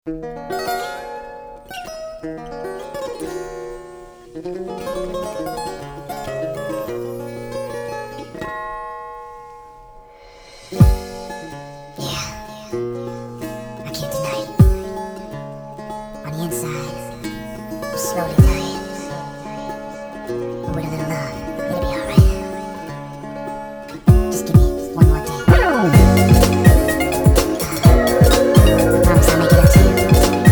I can't deny it. On the inside, I'm slowly dying. But with a little love, it'll be alright. Just give me one more day. I promise I'll make it up to you.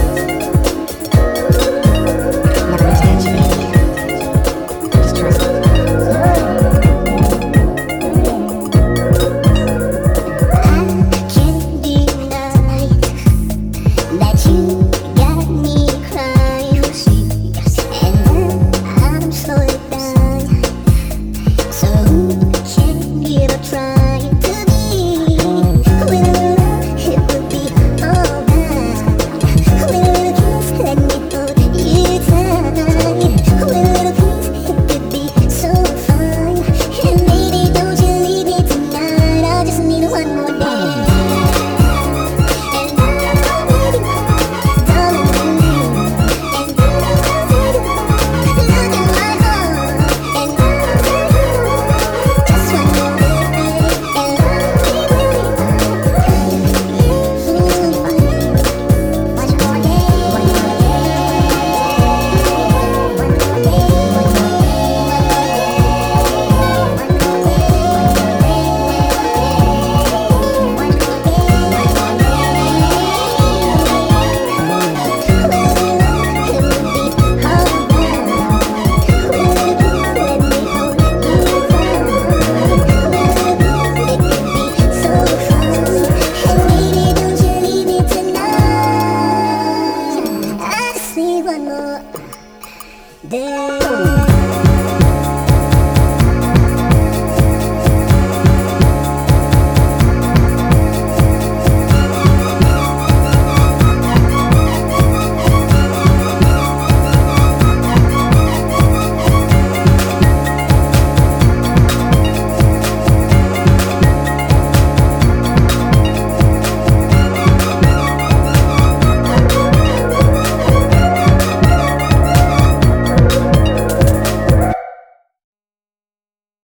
Never meant to hurt you, baby. Just trust me. I can't deny that you